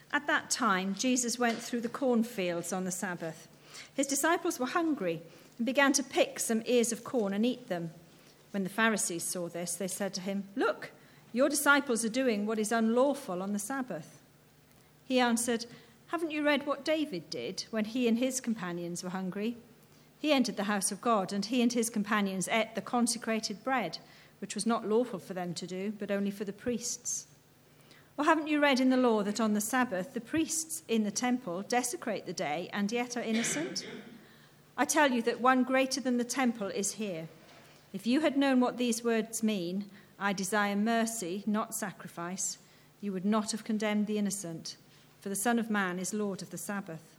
At that time, Jesus went through the cornfields on the Sabbath. His disciples were hungry and began to pick some ears of corn and eat them. When the Pharisees saw this, they said to him, "Look, your disciples are doing what is unlawful on the Sabbath." He answered, "Haven't you read what David did when he and his companions were hungry? He entered the house of God, and he and his companions ate the consecrated bread, which was not lawful for them to do, but only for the priests. Or haven't you read in the law that on the Sabbath the priests in the temple desecrate the day and yet are innocent? I tell you that one greater than the temple is here. If you had known what these words mean, 'I desire mercy, not sacrifice,' you would not have condemned the innocent, for the Son of Man is Lord of the Sabbath."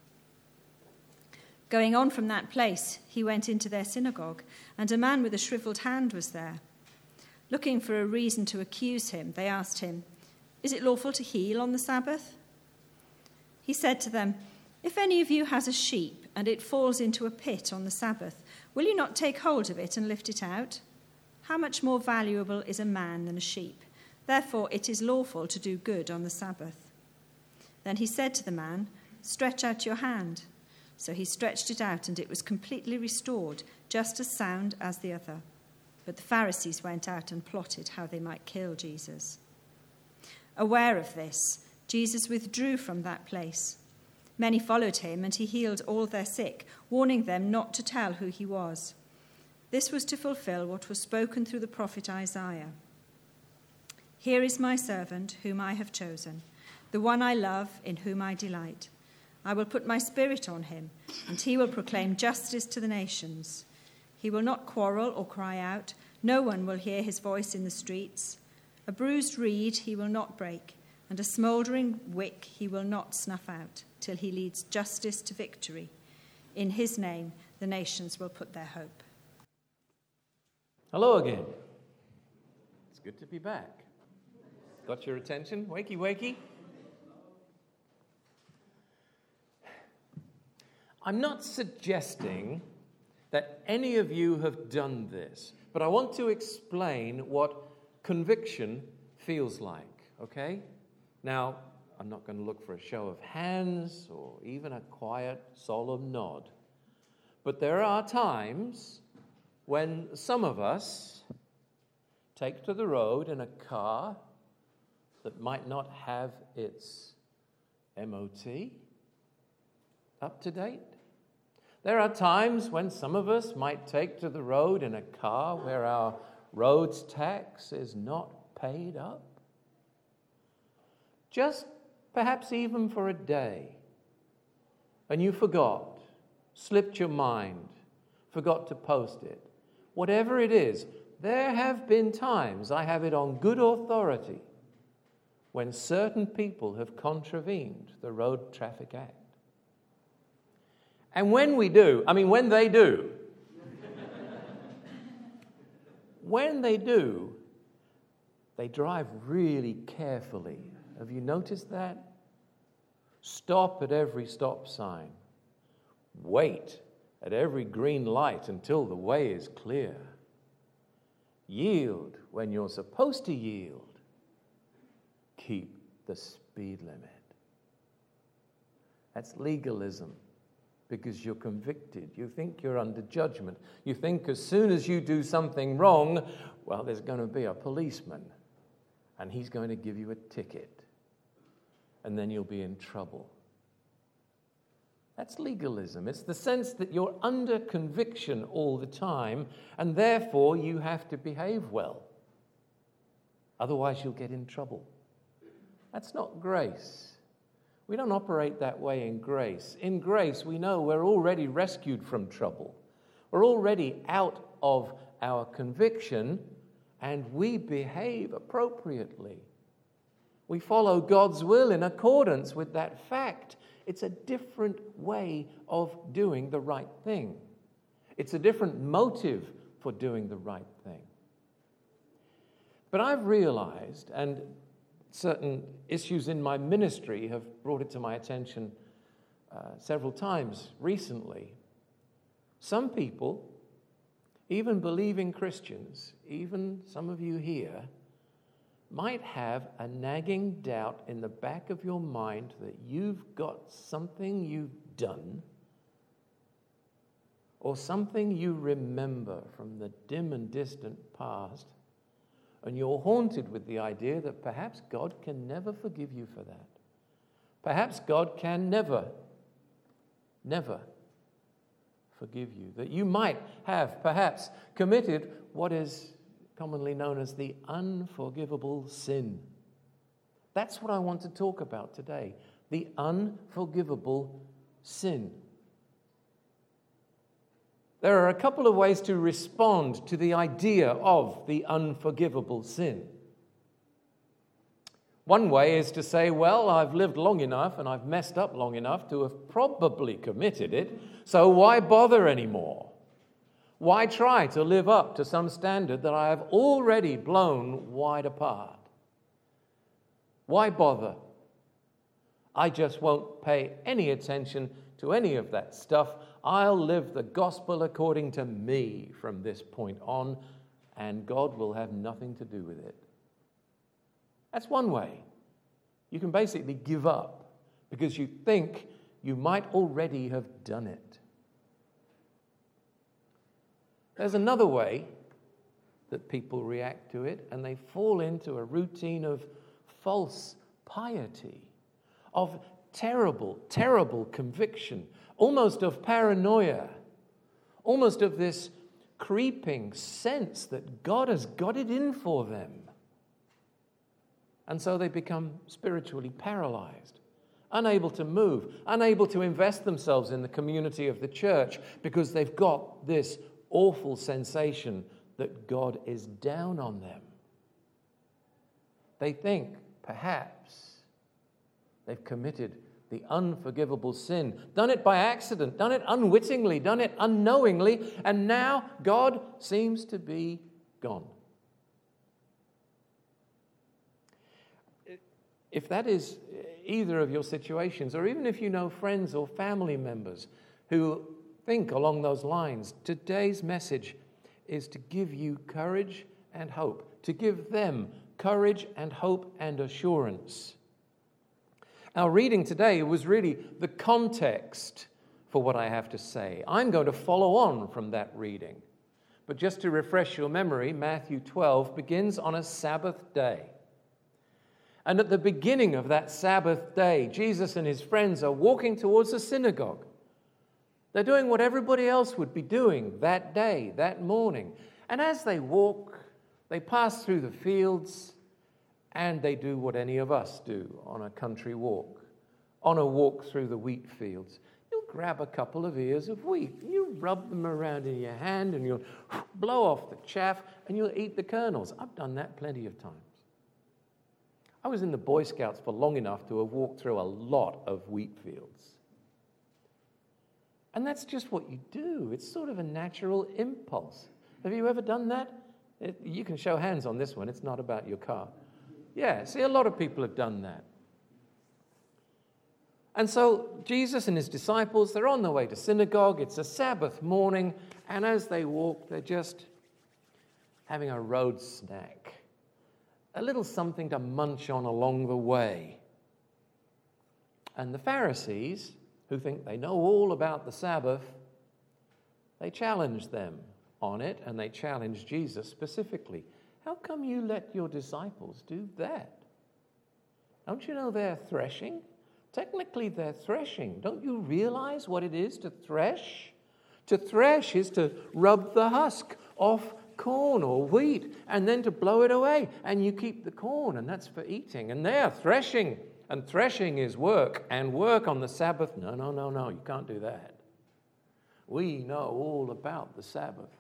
Going on from that place, he went into their synagogue, and a man with a shriveled hand was there. Looking for a reason to accuse him, they asked him, "Is it lawful to heal on the Sabbath?" He said to them, "If any of you has a sheep and it falls into a pit on the Sabbath, will you not take hold of it and lift it out? How much more valuable is a man than a sheep? Therefore it is lawful to do good on the Sabbath." Then he said to the man, "Stretch out your hand." So he stretched it out, and it was completely restored, just as sound as the other. But the Pharisees went out and plotted how they might kill Jesus. Aware of this, Jesus withdrew from that place. Many followed him, and he healed all their sick, warning them not to tell who he was. This was to fulfill what was spoken through the prophet Isaiah. "Here is my servant, whom I have chosen, the one I love, in whom I delight. I will put my spirit on him, and he will proclaim justice to the nations. He will not quarrel or cry out. No one will hear his voice in the streets. A bruised reed he will not break, and a smouldering wick he will not snuff out, till he leads justice to victory. In his name the nations will put their hope." Hello again. It's good to be back. Got your attention? Wakey, wakey. I'm not suggesting that any of you have done this, but I want to explain what conviction feels like, okay? Now, I'm not going to look for a show of hands or even a quiet, solemn nod, but there are times when some of us take to the road in a car that might not have its MOT up to date. There are times when some of us might take to the road in a car where our roads tax is not paid up. Just perhaps even for a day. And you forgot, slipped your mind, forgot to post it. Whatever it is, there have been times, I have it on good authority, when certain people have contravened the Road Traffic Act. And when they do, they drive really carefully. Have you noticed that? Stop at every stop sign. Wait at every green light until the way is clear. Yield when you're supposed to yield. Keep the speed limit. That's legalism. Because you're convicted. You think you're under judgment. You think as soon as you do something wrong, well, there's going to be a policeman, and he's going to give you a ticket, and then you'll be in trouble. That's legalism. It's the sense that you're under conviction all the time, and therefore you have to behave well. Otherwise, you'll get in trouble. That's not grace. We don't operate that way in grace. In grace, we know we're already rescued from trouble. We're already out of our conviction, and we behave appropriately. We follow God's will in accordance with that fact. It's a different way of doing the right thing. It's a different motive for doing the right thing. But I've realized, and certain issues in my ministry have brought it to my attention several times recently. Some people, even believing Christians, even some of you here, might have a nagging doubt in the back of your mind that you've got something you've done or something you remember from the dim and distant past, and you're haunted with the idea that perhaps God can never forgive you for that. Perhaps God can never forgive you. That you might have perhaps committed what is commonly known as the unforgivable sin. That's what I want to talk about today. The unforgivable sin. There are a couple of ways to respond to the idea of the unforgivable sin. One way is to say, well, I've lived long enough and I've messed up long enough to have probably committed it, so why bother anymore? Why try to live up to some standard that I have already blown wide apart? Why bother? I just won't pay any attention to any of that stuff. I'll live the gospel according to me from this point on, and God will have nothing to do with it. That's one way. You can basically give up because you think you might already have done it. There's another way that people react to it, and they fall into a routine of false piety, of terrible, terrible conviction, almost of paranoia, almost of this creeping sense that God has got it in for them. And so they become spiritually paralyzed, unable to move, unable to invest themselves in the community of the church because they've got this awful sensation that God is down on them. They think perhaps they've committed the unforgivable sin, done it by accident, done it unwittingly, done it unknowingly, and now God seems to be gone. If that is either of your situations, or even if you know friends or family members who think along those lines, today's message is to give you courage and hope, to give them courage and hope and assurance. Our reading today was really the context for what I have to say. I'm going to follow on from that reading. But just to refresh your memory, Matthew 12 begins on a Sabbath day. And at the beginning of that Sabbath day, Jesus and his friends are walking towards the synagogue. They're doing what everybody else would be doing that day, that morning. And as they walk, they pass through the fields, and they do what any of us do on a country walk, on a walk through the wheat fields. You'll grab a couple of ears of wheat, and you rub them around in your hand, and you'll blow off the chaff, and you'll eat the kernels. I've done that plenty of times. I was in the Boy Scouts for long enough to have walked through a lot of wheat fields. And that's just what you do. It's sort of a natural impulse. Have you ever done that? You can show hands on this one. It's not about your car. Yeah, see, a lot of people have done that. And so Jesus and his disciples, they're on their way to synagogue. It's a Sabbath morning. And as they walk, they're just having a road snack. A little something to munch on along the way. And the Pharisees, who think they know all about the Sabbath, they challenge them on it, and they challenge Jesus specifically. How come you let your disciples do that? Don't you know they're threshing? Technically, they're threshing. Don't you realize what it is to thresh? To thresh is to rub the husk off corn or wheat and then to blow it away. And you keep the corn, and that's for eating. And they're threshing. And threshing is work, and work on the Sabbath, no, you can't do that. We know all about the Sabbath.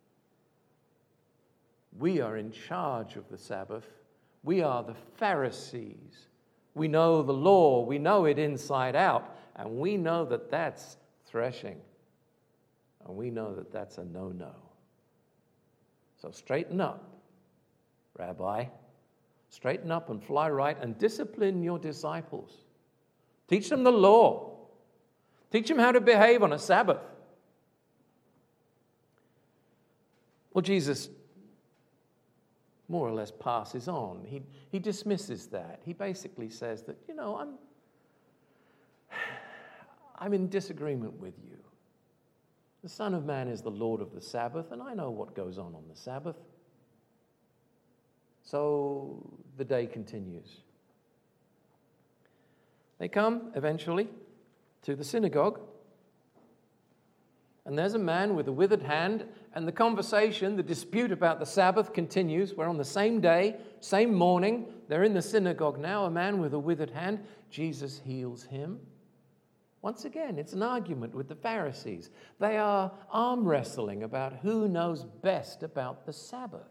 We are in charge of the Sabbath. We are the Pharisees. We know the law. We know it inside out, and we know that that's threshing. And we know that that's a no-no. So straighten up, Rabbi. Straighten up and fly right and discipline your disciples. Teach them the law. Teach them how to behave on a Sabbath. Well, Jesus more or less passes on. He dismisses that. He basically says that, I'm in disagreement with you. The Son of Man is the Lord of the Sabbath, and I know what goes on the Sabbath. So the day continues. They come eventually to the synagogue, and there's a man with a withered hand, and the conversation, the dispute about the Sabbath continues. We're on the same day, same morning. They're in the synagogue now, a man with a withered hand. Jesus heals him. Once again, it's an argument with the Pharisees. They are arm wrestling about who knows best about the Sabbath.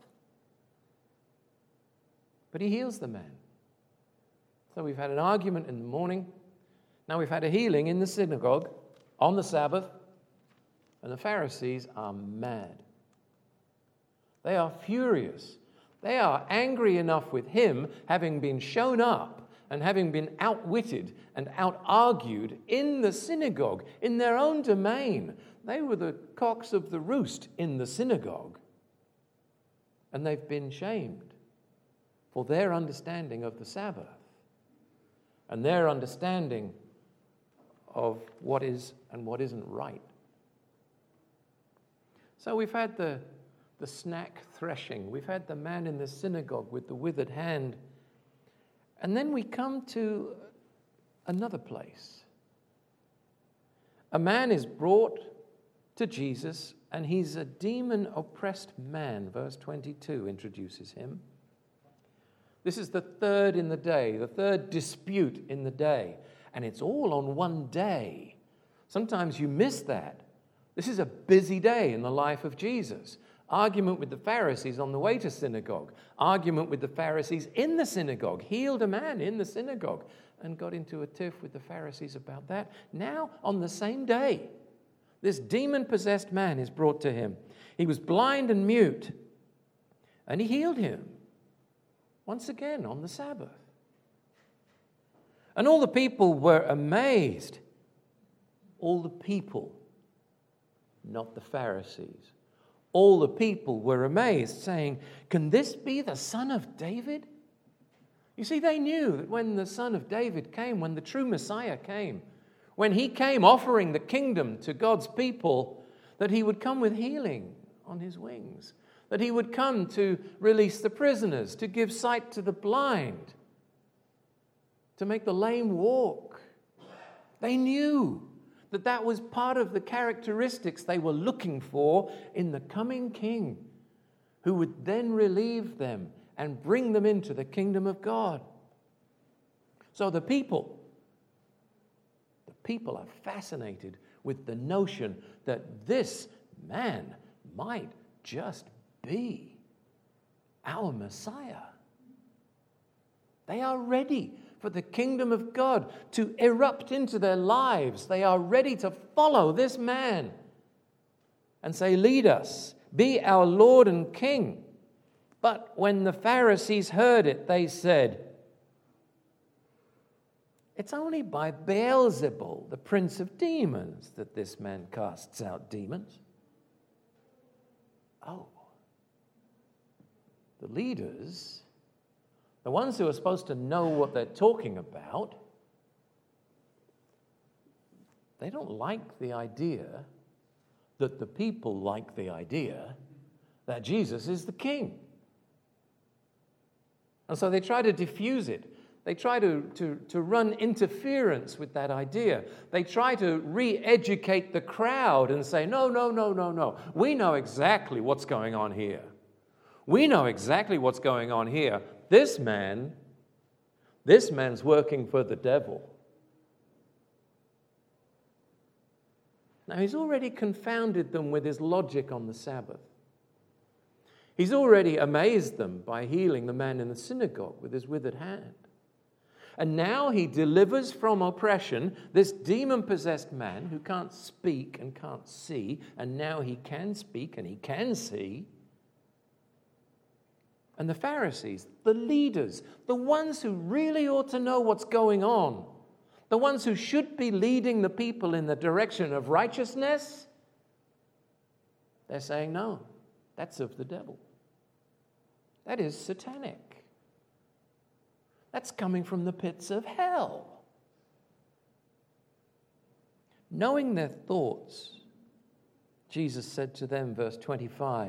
But he heals the man. So we've had an argument in the morning. Now we've had a healing in the synagogue on the Sabbath. And the Pharisees are mad. They are furious. They are angry enough with him, having been shown up and having been outwitted and out-argued in the synagogue, in their own domain. They were the cocks of the roost in the synagogue. And they've been shamed for their understanding of the Sabbath and their understanding of what is and what isn't right. So we've had the snack threshing. We've had the man in the synagogue with the withered hand. And then we come to another place. A man is brought to Jesus, and he's a demon-oppressed man. Verse 22 introduces him. This is the third in the day, the third dispute in the day. And it's all on one day. Sometimes you miss that. This is a busy day in the life of Jesus. Argument with the Pharisees on the way to synagogue. Argument with the Pharisees in the synagogue. Healed a man in the synagogue and got into a tiff with the Pharisees about that. Now, on the same day, this demon-possessed man is brought to him. He was blind and mute, and he healed him. Once again, on the Sabbath. And all the people were amazed. All the people, not the Pharisees. All the people were amazed, saying, "Can this be the Son of David?" You see, they knew that when the Son of David came, when the true Messiah came, when he came offering the kingdom to God's people, that he would come with healing on his wings, that he would come to release the prisoners, to give sight to the blind, to make the lame walk. They knew that that was part of the characteristics they were looking for in the coming king, who would then relieve them and bring them into the kingdom of God. So the people are fascinated with the notion that this man might just be our Messiah. They are ready for the kingdom of God to erupt into their lives. They are ready to follow this man and say, "Lead us, be our Lord and King." But when the Pharisees heard it, they said, "It's only by Beelzebul, the prince of demons, that this man casts out demons." Oh, the leaders, the ones who are supposed to know what they're talking about, they don't like the idea that the people like the idea that Jesus is the king. And so they try to diffuse it. They try to run interference with that idea. They try to re-educate the crowd and say, no. We know exactly what's going on here. We know exactly what's going on here. This man's working for the devil. Now, he's already confounded them with his logic on the Sabbath. He's already amazed them by healing the man in the synagogue with his withered hand. And now he delivers from oppression this demon-possessed man who can't speak and can't see, and now he can speak and he can see. And the Pharisees, the leaders, the ones who really ought to know what's going on, the ones who should be leading the people in the direction of righteousness, they're saying, no, that's of the devil. That is satanic. That's coming from the pits of hell. Knowing their thoughts, Jesus said to them, verse 25,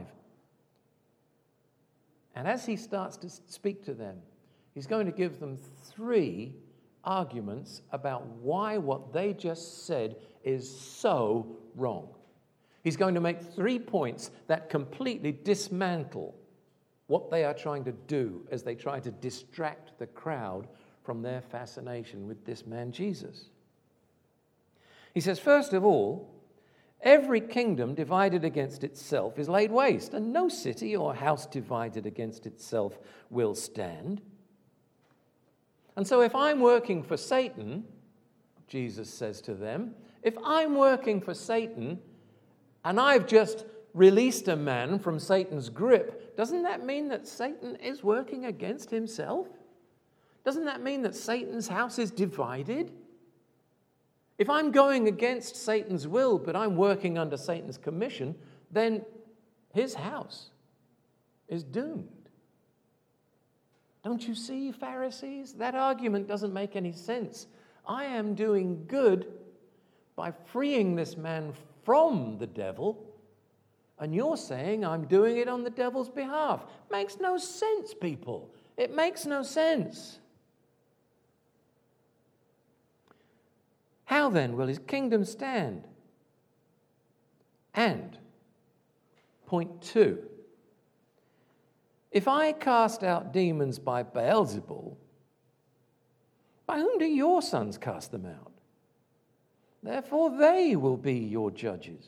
and as he starts to speak to them, he's going to give them 3 arguments about why what they just said is so wrong. He's going to make 3 points that completely dismantle what they are trying to do as they try to distract the crowd from their fascination with this man Jesus. He says, first of all, every kingdom divided against itself is laid waste, and no city or house divided against itself will stand. And so if I'm working for Satan, Jesus says to them, if I'm working for Satan and I've just released a man from Satan's grip, doesn't that mean that Satan is working against himself? Doesn't that mean that Satan's house is divided? If I'm going against Satan's will, but I'm working under Satan's commission, then his house is doomed. Don't you see, Pharisees? That argument doesn't make any sense. I am doing good by freeing this man from the devil, and you're saying I'm doing it on the devil's behalf. Makes no sense, people. It makes no sense. How then will his kingdom stand? And, point 2, if I cast out demons by Beelzebul, by whom do your sons cast them out? Therefore they will be your judges.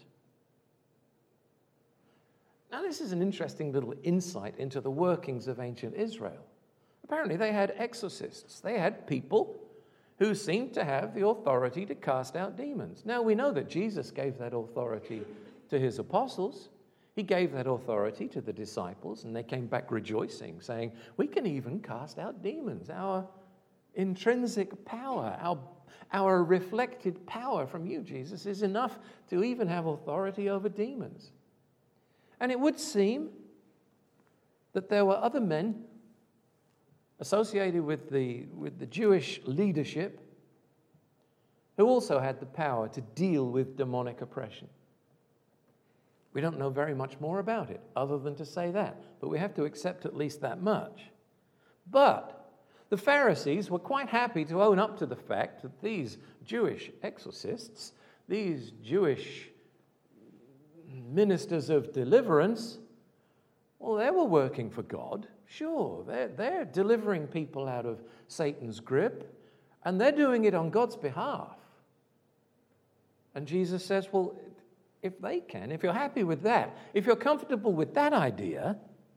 Now this is an interesting little insight into the workings of ancient Israel. Apparently they had exorcists. They had people who seemed to have the authority to cast out demons. Now we know that Jesus gave that authority to his apostles. He gave that authority to the disciples, and they came back rejoicing, saying, we can even cast out demons. Our intrinsic power, our reflected power from you, Jesus, is enough to even have authority over demons. And it would seem that there were other men associated with the Jewish leadership who also had the power to deal with demonic oppression. We don't know very much more about it other than to say that, but we have to accept at least that much. But the Pharisees were quite happy to own up to the fact that these Jewish exorcists, these Jewish ministers of deliverance, well, they were working for God. Sure, they're delivering people out of Satan's grip, and they're doing it on God's behalf. And Jesus says, well, if they can, if you're happy with that, if you're comfortable with that idea,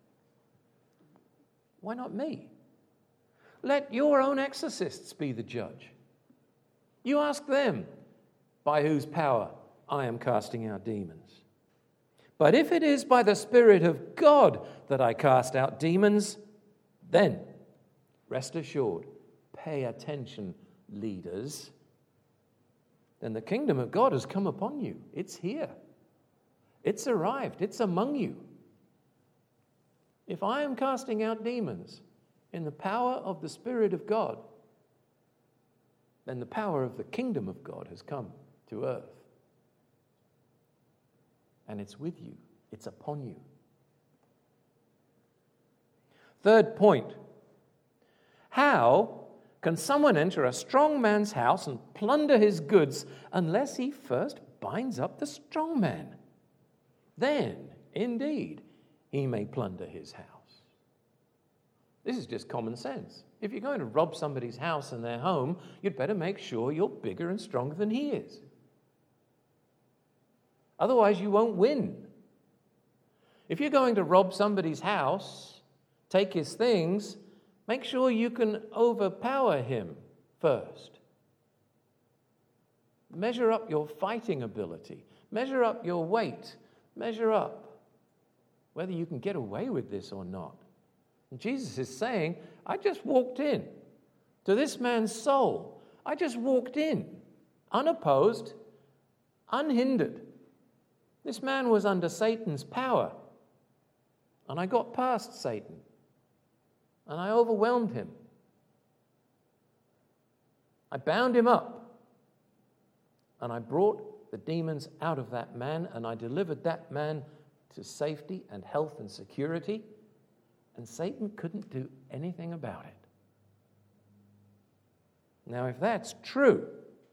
why not me? Let your own exorcists be the judge. You ask them by whose power I am casting out demons. But if it is by the Spirit of God that I cast out demons, then, rest assured, pay attention, leaders, then the kingdom of God has come upon you. It's here. It's arrived. It's among you. If I am casting out demons in the power of the Spirit of God, then the power of the kingdom of God has come to earth. And it's with you. It's upon you. Third point. How can someone enter a strong man's house and plunder his goods unless he first binds up the strong man? Then, indeed, he may plunder his house. This is just common sense. If you're going to rob somebody's house and their home, you'd better make sure you're bigger and stronger than he is. Otherwise, you won't win. If you're going to rob somebody's house, take his things, make sure you can overpower him first. Measure up your fighting ability. Measure up your weight. Measure up whether you can get away with this or not. And Jesus is saying, I just walked in to this man's soul. I just walked in, unopposed, unhindered. This man was under Satan's power, and I got past Satan, and I overwhelmed him. I bound him up, and I brought the demons out of that man, and I delivered that man to safety and health and security, and Satan couldn't do anything about it. Now, if that's true,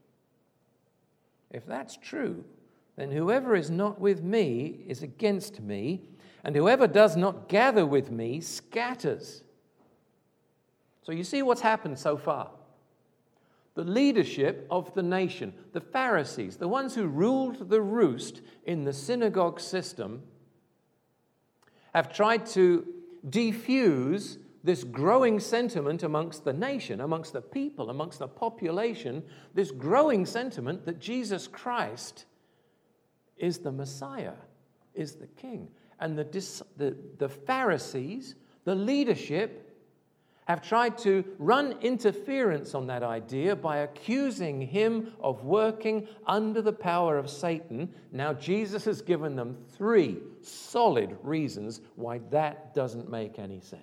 then whoever is not with me is against me, and whoever does not gather with me scatters. So you see what's happened so far. The leadership of the nation, the Pharisees, the ones who ruled the roost in the synagogue system, have tried to defuse this growing sentiment amongst the nation, amongst the people, amongst the population, this growing sentiment that Jesus Christ is the Messiah, is the King. And the Pharisees, the leadership, have tried to run interference on that idea by accusing him of working under the power of Satan. Now, Jesus has given them 3 solid reasons why that doesn't make any sense.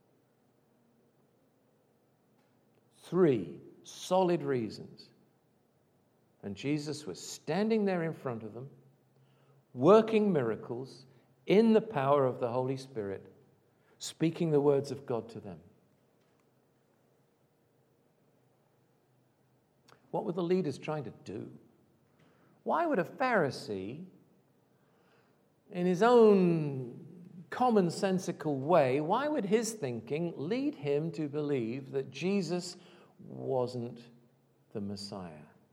3 solid reasons. And Jesus was standing there in front of them, working miracles in the power of the Holy Spirit, speaking the words of God to them. What were the leaders trying to do? Why would a Pharisee, in his own commonsensical way, why would his thinking lead him to believe that Jesus wasn't the Messiah?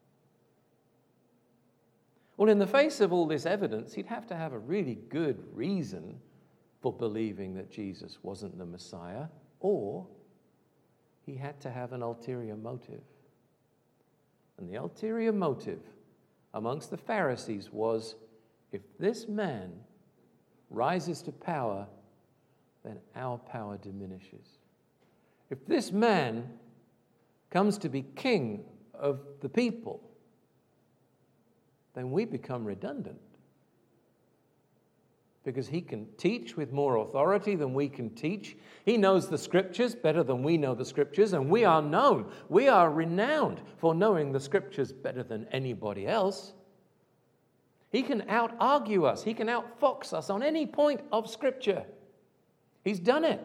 Well, in the face of all this evidence, he'd have to have a really good reason for believing that Jesus wasn't the Messiah, or he had to have an ulterior motive. And the ulterior motive amongst the Pharisees was, if this man rises to power, then our power diminishes. If this man comes to be king of the people, then we become redundant. Because he can teach with more authority than we can teach. He knows the Scriptures better than we know the Scriptures, and we are known, we are renowned for knowing the Scriptures better than anybody else. He can out-argue us. He can out-fox us on any point of Scripture. He's done it.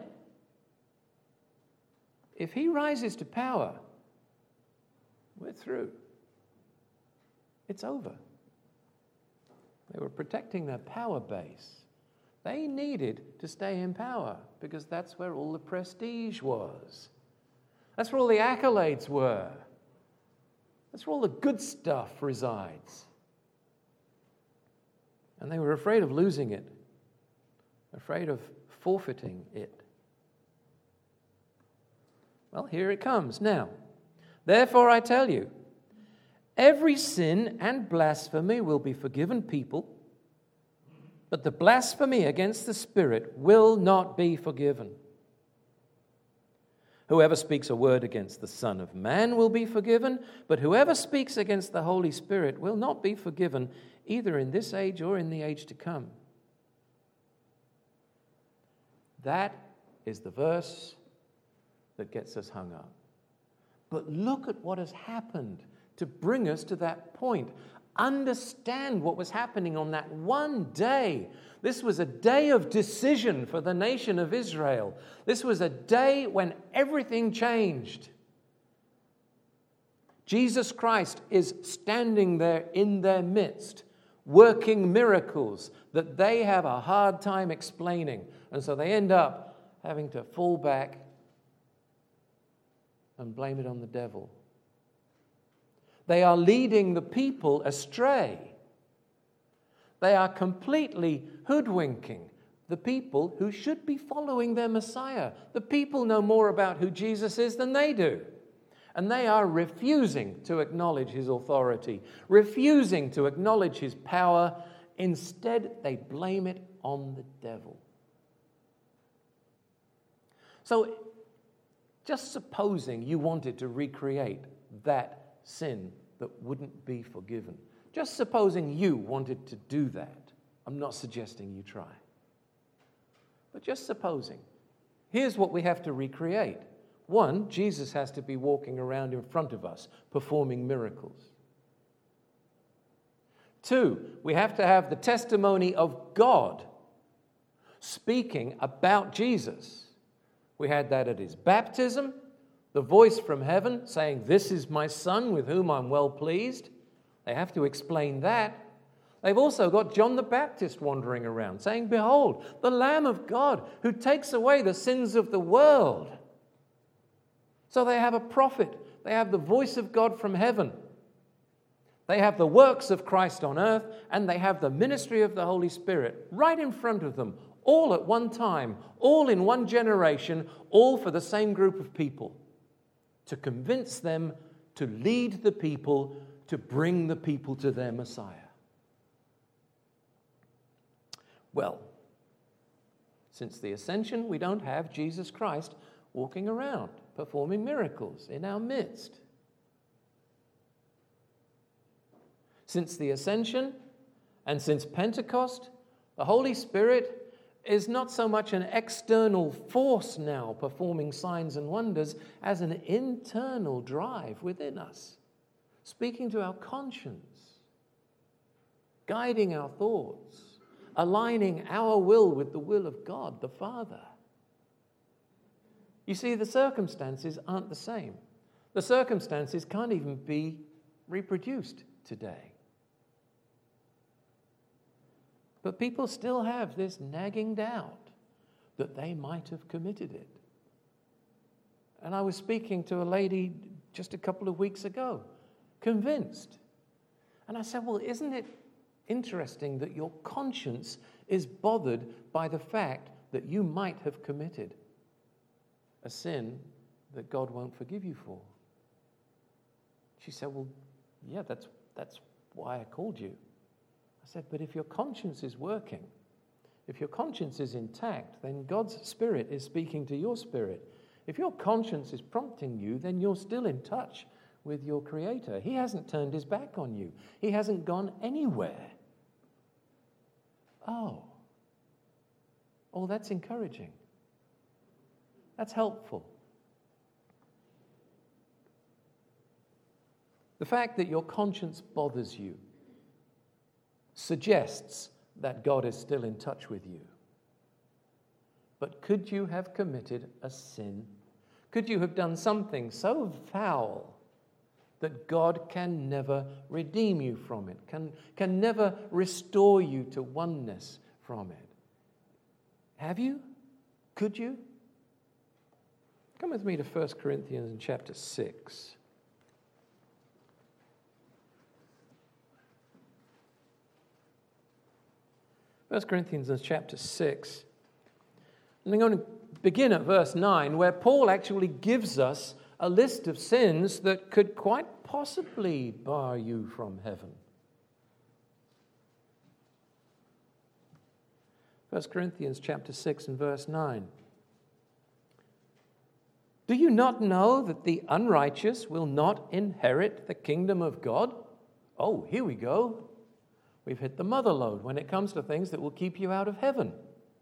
If he rises to power, we're through. It's over. They were protecting their power base. They needed to stay in power because that's where all the prestige was. That's where all the accolades were. That's where all the good stuff resides. And they were afraid of losing it, afraid of forfeiting it. Well, here it comes now. Therefore, I tell you, every sin and blasphemy will be forgiven people, but the blasphemy against the Spirit will not be forgiven. Whoever speaks a word against the Son of Man will be forgiven, but whoever speaks against the Holy Spirit will not be forgiven, either in this age or in the age to come. That is the verse that gets us hung up. But look at what has happened to bring us to that point. Understand what was happening on that one day. This was a day of decision for the nation of Israel. This was a day when everything changed. Jesus Christ is standing there in their midst, working miracles that they have a hard time explaining. And so they end up having to fall back and blame it on the devil. They are leading the people astray. They are completely hoodwinking the people who should be following their Messiah. The people know more about who Jesus is than they do. And they are refusing to acknowledge his authority, refusing to acknowledge his power. Instead, they blame it on the devil. So, just supposing you wanted to recreate that sin that wouldn't be forgiven. Just supposing you wanted to do that. I'm not suggesting you try. But just supposing Here's what we have to recreate. One, Jesus has to be walking around in front of us, performing miracles. Two, we have to have the testimony of God speaking about Jesus. We had that at his baptism, the voice from heaven saying, "This is my Son with whom I'm well pleased." They have to explain that. They've also got John the Baptist wandering around saying, "Behold, the Lamb of God who takes away the sins of the world." So they have a prophet. They have the voice of God from heaven. They have the works of Christ on earth, and they have the ministry of the Holy Spirit right in front of them, all at one time, all in one generation, all for the same group of people, to convince them, to lead the people, to bring the people to their Messiah. Well, since the ascension, we don't have Jesus Christ walking around, performing miracles in our midst. Since the ascension and since Pentecost, the Holy Spirit is not so much an external force now performing signs and wonders as an internal drive within us, speaking to our conscience, guiding our thoughts, aligning our will with the will of God, the Father. You see, the circumstances aren't the same. The circumstances can't even be reproduced today. But people still have this nagging doubt that they might have committed it. And I was speaking to a lady just a couple of weeks ago, convinced. And I said, well, isn't it interesting that your conscience is bothered by the fact that you might have committed a sin that God won't forgive you for? She said, well, yeah, that's why I called you. I said, but if your conscience is working, if your conscience is intact, then God's Spirit is speaking to your spirit. If your conscience is prompting you, then you're still in touch with your Creator. He hasn't turned his back on you. He hasn't gone anywhere. Oh, that's encouraging. That's helpful. The fact that your conscience bothers you suggests that God is still in touch with you. But could you have committed a sin? Could you have done something so foul that God can never redeem you from it, can never restore you to oneness from it? Have you? Could you? Come with me to 1 Corinthians chapter 6. 1 Corinthians chapter 6. And I'm going to begin at verse 9, where Paul actually gives us a list of sins that could quite possibly bar you from heaven. 1 Corinthians chapter 6 and verse 9. Do you not know that the unrighteous will not inherit the kingdom of God? Oh, here we go. We've hit the mother lode when it comes to things that will keep you out of heaven.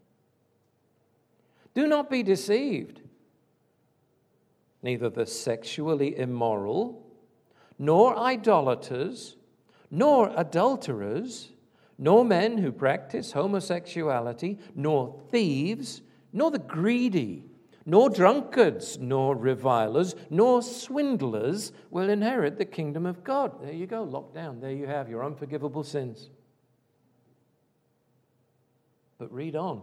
Do not be deceived. Neither the sexually immoral, nor idolaters, nor adulterers, nor men who practice homosexuality, nor thieves, nor the greedy, nor drunkards, nor revilers, nor swindlers will inherit the kingdom of God. There you go, locked down. There you have your unforgivable sins. But read on.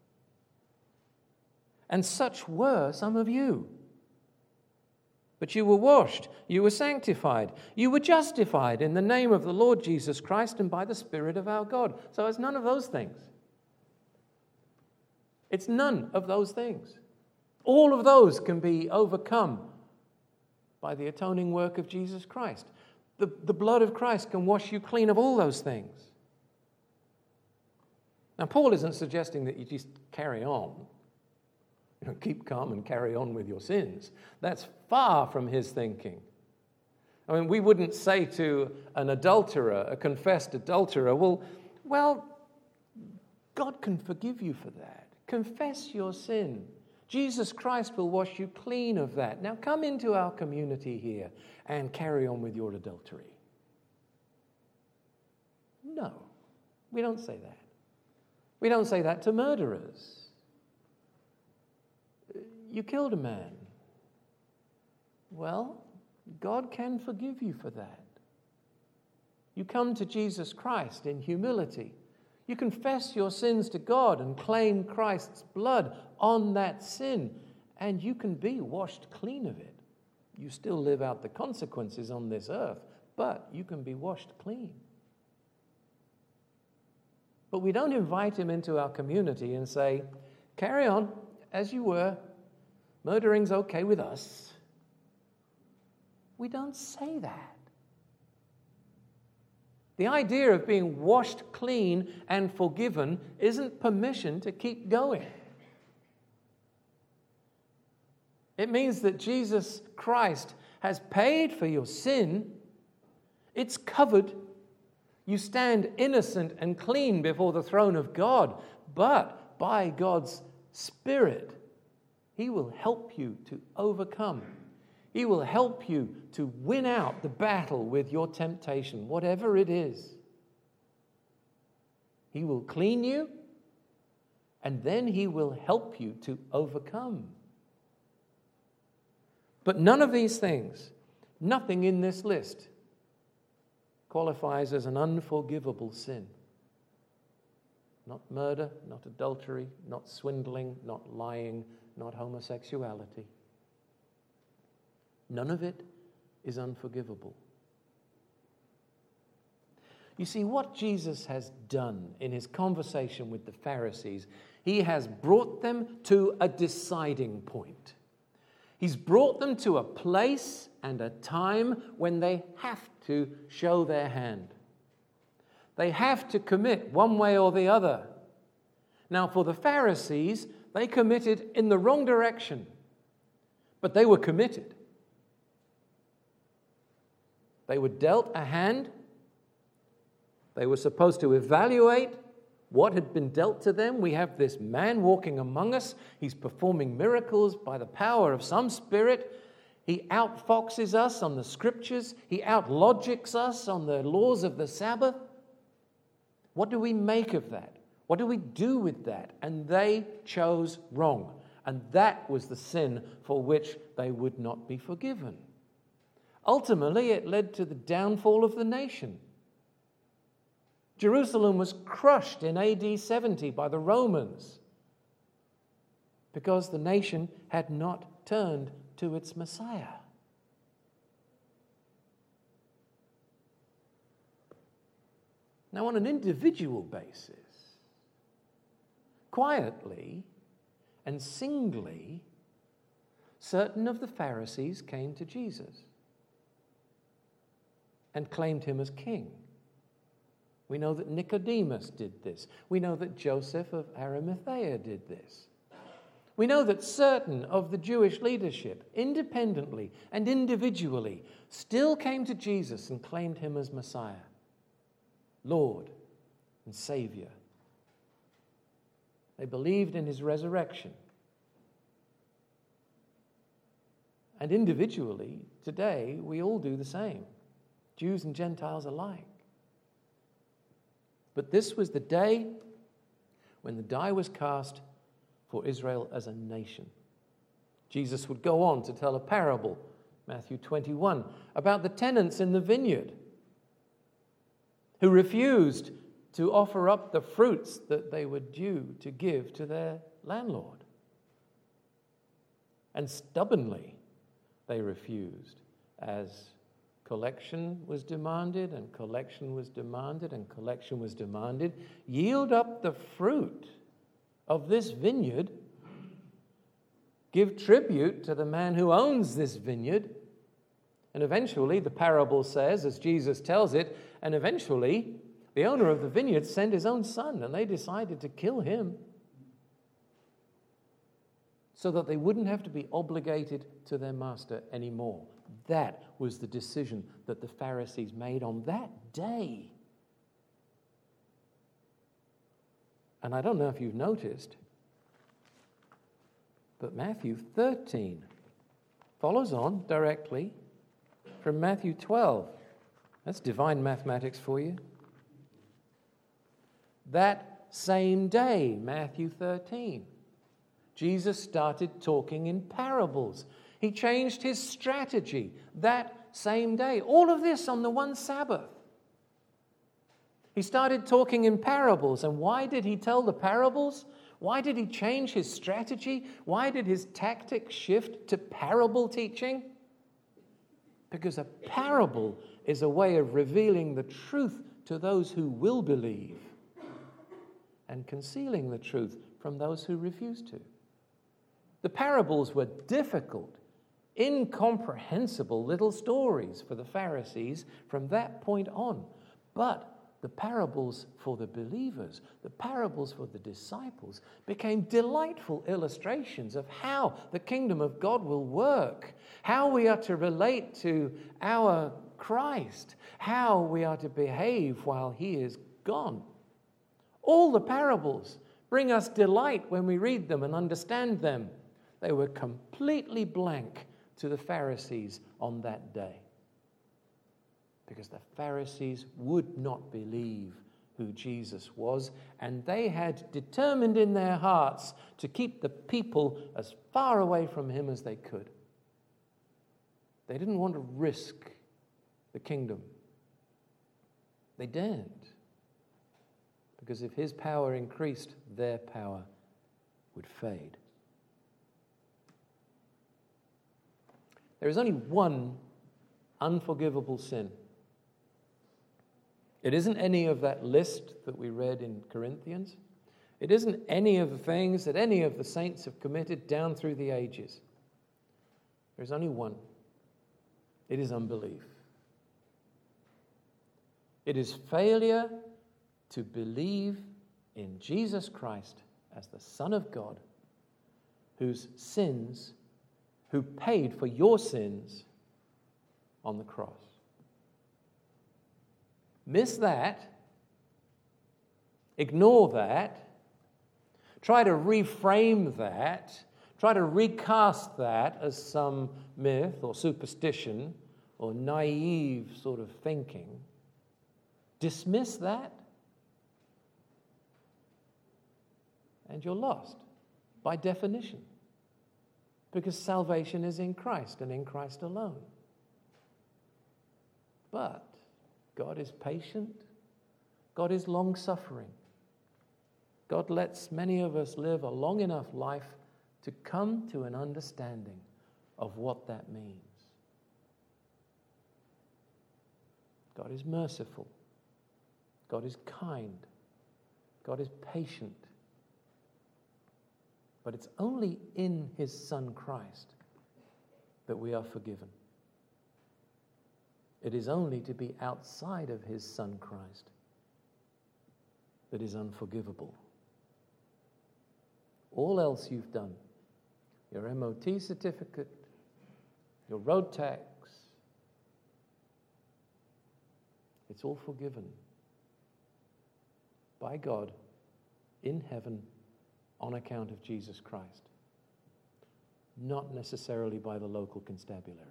And such were some of you. But you were washed, you were sanctified, you were justified in the name of the Lord Jesus Christ and by the Spirit of our God. So it's none of those things. It's none of those things. All of those can be overcome by the atoning work of Jesus Christ. The blood of Christ can wash you clean of all those things. Now, Paul isn't suggesting that you just carry on. Keep calm and carry on with your sins. That's far from his thinking. I mean, we wouldn't say to an adulterer, a confessed adulterer, well, God can forgive you for that. Confess your sin. Jesus Christ will wash you clean of that. Now come into our community here and carry on with your adultery. No, we don't say that. We don't say that to murderers. You killed a man. Well, God can forgive you for that. You come to Jesus Christ in humility. You confess your sins to God and claim Christ's blood on that sin, and you can be washed clean of it. You still live out the consequences on this earth, but you can be washed clean. But we don't invite him into our community and say, carry on as you were. Murdering's okay with us. We don't say that. The idea of being washed clean and forgiven isn't permission to keep going. It means that Jesus Christ has paid for your sin. It's covered. You stand innocent and clean before the throne of God, but by God's Spirit, he will help you to overcome. He will help you to win out the battle with your temptation, whatever it is. He will clean you, and then he will help you to overcome. But none of these things, nothing in this list, qualifies as an unforgivable sin. Not murder, not adultery, not swindling, not lying, not homosexuality. None of it is unforgivable. You see, what Jesus has done in his conversation with the Pharisees, he has brought them to a deciding point. He's brought them to a place and a time when they have to show their hand. They have to commit one way or the other. Now, for the Pharisees, they committed in the wrong direction, but they were committed. They were dealt a hand. They were supposed to evaluate what had been dealt to them. We have this man walking among us. He's performing miracles by the power of some spirit. He outfoxes us on the scriptures. He outlogics us on the laws of the Sabbath. What do we make of that? What do we do with that? And they chose wrong. And that was the sin for which they would not be forgiven. Ultimately, it led to the downfall of the nation. Jerusalem was crushed in AD 70 by the Romans because the nation had not turned to its Messiah. Now, on an individual basis, quietly and singly, certain of the Pharisees came to Jesus and claimed him as king. We know that Nicodemus did this. We know that Joseph of Arimathea did this. We know that certain of the Jewish leadership, independently and individually, still came to Jesus and claimed him as Messiah, Lord and Savior. They believed in his resurrection. And individually, today, we all do the same. Jews and Gentiles alike. But this was the day when the die was cast for Israel as a nation. Jesus would go on to tell a parable, Matthew 21, about the tenants in the vineyard who refused to offer up the fruits that they were due to give to their landlord. And stubbornly they refused as collection was demanded, and collection was demanded, and collection was demanded. Yield up the fruit of this vineyard. Give tribute to the man who owns this vineyard. And eventually, the parable says, as Jesus tells it, and eventually, the owner of the vineyard sent his own son, and they decided to kill him so that they wouldn't have to be obligated to their master anymore. That was the decision that the Pharisees made on that day. And I don't know if you've noticed, But Matthew 13 follows on directly from Matthew 12. That's divine mathematics for you. That same day, Matthew 13, Jesus started talking in parables. He changed his strategy that same day. All of this on the one Sabbath. He started talking in parables. And why did he tell the parables? Why did he change his strategy? Why did his tactic shift to parable teaching? Because a parable is a way of revealing the truth to those who will believe and concealing the truth from those who refuse to. The parables were difficult, incomprehensible little stories for the Pharisees from that point on. But the parables for the believers, the parables for the disciples, became delightful illustrations of how the kingdom of God will work, how we are to relate to our Christ, how we are to behave while he is gone. All the parables bring us delight when we read them and understand them. They were completely blank to the Pharisees on that day, because the Pharisees would not believe who Jesus was, and they had determined in their hearts to keep the people as far away from him as they could. They didn't want to risk the kingdom. They daren't, because if his power increased, their power would fade. There is only one unforgivable sin. It isn't any of that list that we read in Corinthians. It isn't any of the things that any of the saints have committed down through the ages. There's only one. It is unbelief. It is failure to believe in Jesus Christ as the Son of God, who paid for your sins on the cross. Miss that, ignore that, try to reframe that, try to recast that as some myth or superstition or naive sort of thinking. Dismiss that, and you're lost by definition, because salvation is in Christ and in Christ alone. But God is patient. God is long-suffering. God lets many of us live a long enough life to come to an understanding of what that means. God is merciful. God is kind. God is patient. But it's only in his Son Christ that we are forgiven. It is only to be outside of his Son Christ that is unforgivable. All else you've done, your MOT certificate, your road tax, it's all forgiven by God in heaven on account of Jesus Christ, not necessarily by the local constabulary.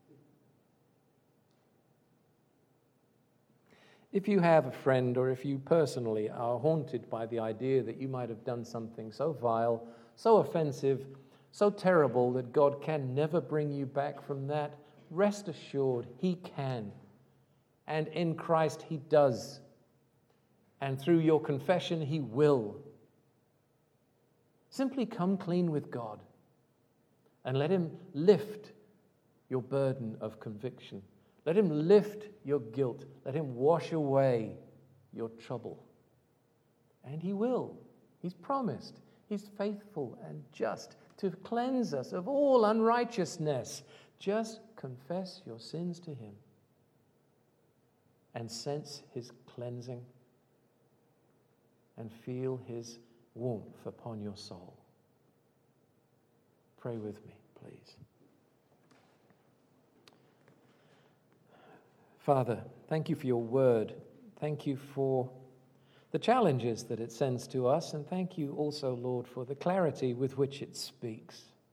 If you have a friend, or if you personally are haunted by the idea that you might have done something so vile, so offensive, so terrible that God can never bring you back from that, rest assured he can. And in Christ he does. And through your confession he will. Simply come clean with God and let him lift your burden of conviction. Let him lift your guilt. Let him wash away your trouble. And he will. He's promised. He's faithful and just to cleanse us of all unrighteousness. Just confess your sins to him and sense his cleansing and feel his warmth upon your soul. Pray with me, please. Father, thank you for your word. Thank you for the challenges that it sends to us, and thank you also, Lord, for the clarity with which it speaks.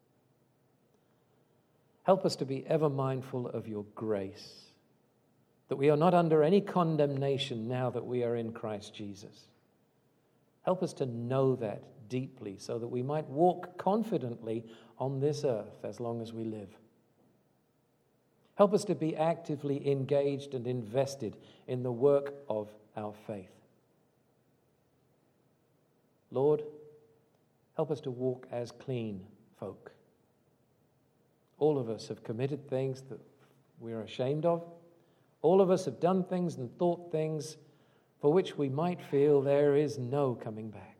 Help us to be ever mindful of your grace, that we are not under any condemnation now that we are in Christ Jesus. Help us to know that deeply so that we might walk confidently on this earth as long as we live. Help us to be actively engaged and invested in the work of our faith. Lord, help us to walk as clean folk. All of us have committed things that we are ashamed of. All of us have done things and thought things for which we might feel there is no coming back.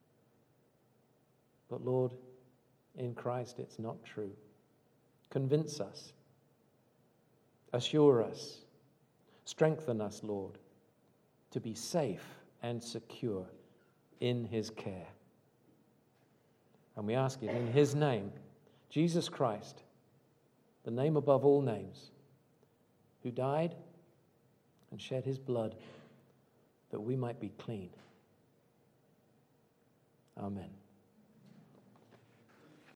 But Lord, in Christ it's not true. Convince us. Assure us. Strengthen us, Lord, to be safe and secure in his care. And we ask it in his name, Jesus Christ, the name above all names, who died and shed his blood that we might be clean. Amen.